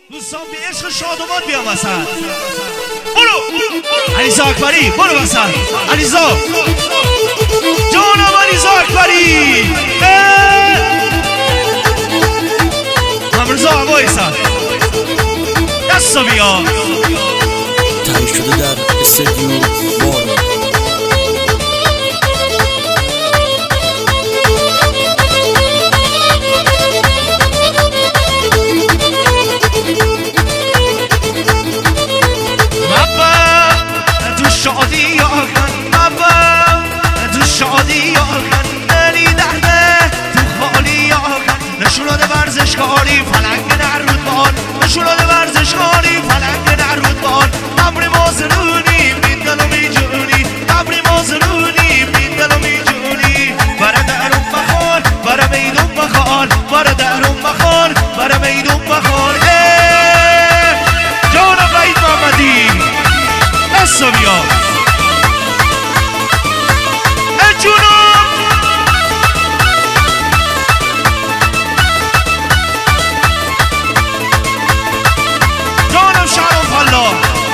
دوستان به عشق شادومان بیام وسط. برو علیزا اکبری، برو وسط. علیزا جانم، علیزا اکبری، همرزا هوای سر دستا بیا. تایید شده در استدیو بارو. شادی آخن مبم تو شادی آخن نلی درده تو خالی آخن نشوناده ورزشکاری فلنگ نرود بان نشوناده ورزشکاری فلنگ نرود بان قبری مازرونی بیندلو میجونی قبری مازرونی بیندلو میجونی برا درون بخور برا میدون بخور برا درون بخور برا میدون بخور جانا قید محمدی دستا بیا. جانم شهرام فلا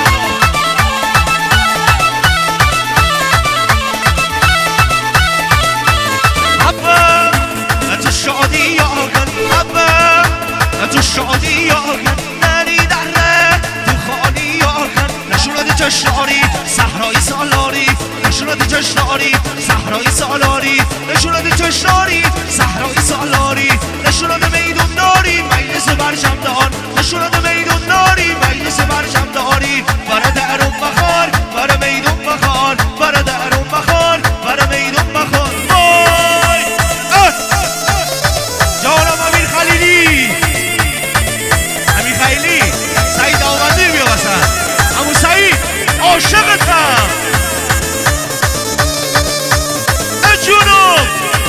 حبه تو شادی آگن حبه تو شادی آگن نلی دره تو خالی آگن نشونده جشناری صحرای سالاری نشونده جشناری صحرای سالاری نشونده جشناری صحرای سالاری نشونده میدون داری مجلس برشمدان نشونده میدون داری مجلس برشمداری برا درون بخار برا میدون بخار برا درون بخار برا میدون بخار. وای جانم امیر خلیلی، امیر خلیلی سعید آمدی بیا وسط. امو سعید عاشقتم جونم.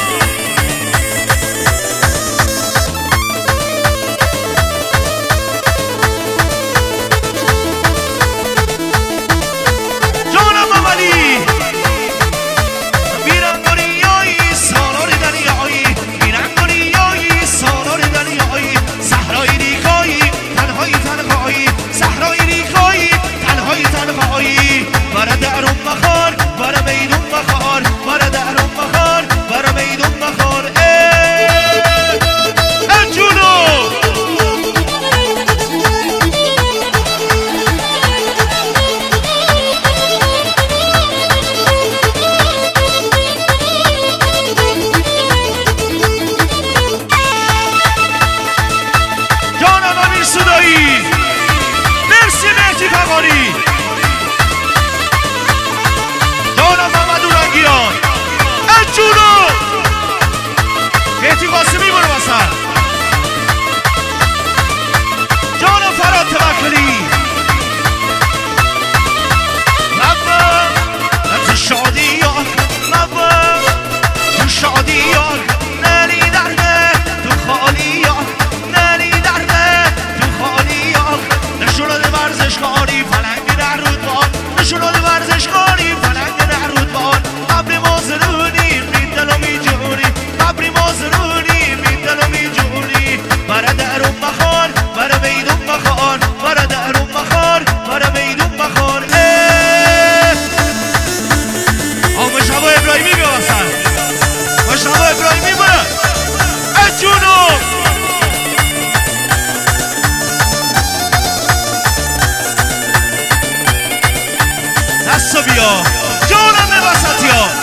جانم مملی بیرم دنیایی سالار دنیایی بیرم دنیایی سالار دنیایی صحرای ریکایی تنهایی تنهایی صحرای ریکایی تنهایی تنهایی برا درون بخار برا میدون بخار برا درون بخار برا میدون بخار. جونو جانم امیر صدایی، مرسی مهدی فقاری، جانم محمد اورنگیان جونو مهدی قاسمی برو وسط. جانم فراد توکلی مبم تو شادی مبم تو شادی نلی درده تو خالی نلی درده تو خالی نشونده ورزشکاری فلنگ نرود بان نشونده ورزشکاری فلنگ نرود بان قبری مازرونی بیندلو میجونی قبری مازرونی بیندلو میجونی برا درون بخار برا میدون بخار برا درون بخار برا میدون بخار. مشتبه ابراهیمی بیا وسط. مشتبه ابراهیمی برا جونو دستا بیا. جانم وسطی ها